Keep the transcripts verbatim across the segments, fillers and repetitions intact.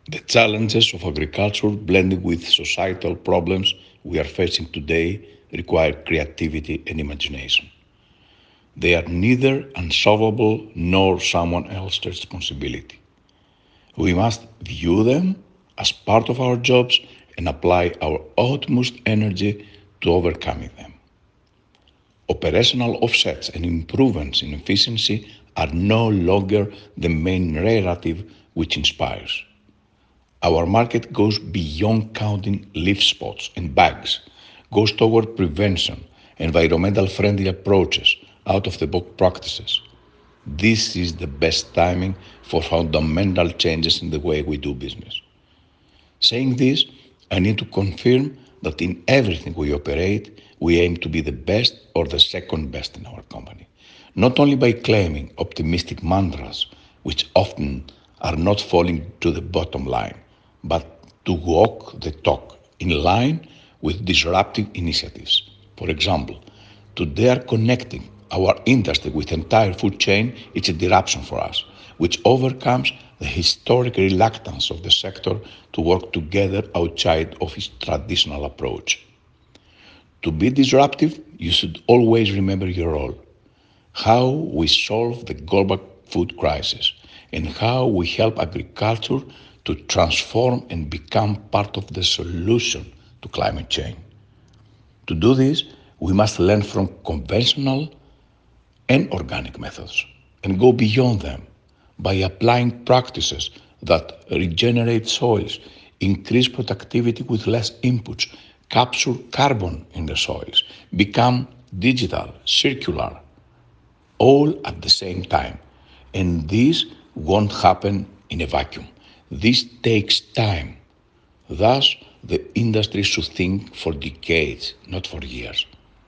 The challenges of agriculture blending with societal problems we are facing today require creativity and imagination. They are neither unsolvable nor someone else's responsibility. We must view them as part of our jobs and apply our utmost energy to overcoming them. Operational offsets and improvements in efficiency are no longer the main narrative which inspires. Our market goes beyond counting leaf spots and bugs, goes toward prevention, environmental friendly approaches, out of the box practices. This is the best timing for fundamental changes in the way we do business. Saying this, I need to confirm that in everything we operate, we aim to be the best or the second best in our company. Not only by claiming optimistic mantras, which often are not falling to the bottom line, but to walk the talk in line with disruptive initiatives. For example, today are connecting our industry with entire food chain, it's a disruption for us, which overcomes the historic reluctance of the sector to work together outside of its traditional approach. To be disruptive, you should always remember your role, how we solve the global food crisis, and how we help agriculture to transform and become part of the solution to climate change. To do this, we must learn from conventional and organic methods and go beyond them by applying practices that regenerate soils, increase productivity with less inputs, capture carbon in the soils, become digital, circular, all at the same time. And this won't happen in a vacuum. This takes time. Thus, the industry should think for decades, not for years.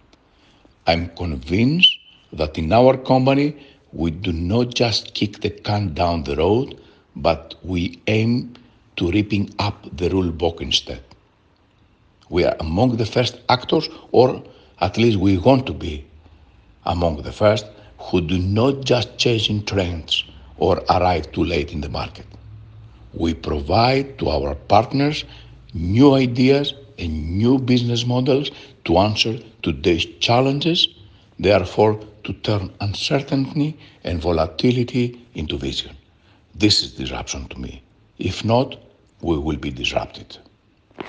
I'm convinced that in our company, we do not just kick the can down the road, but we aim to ripping up the rule book instead. We are among the first actors, or at least we want to be among the first, who do not just chasing trends or arrive too late in the market. We provide to our partners new ideas and new business models to answer today's challenges, therefore to turn uncertainty and volatility into vision. This is disruption to me. If not, we will be disrupted.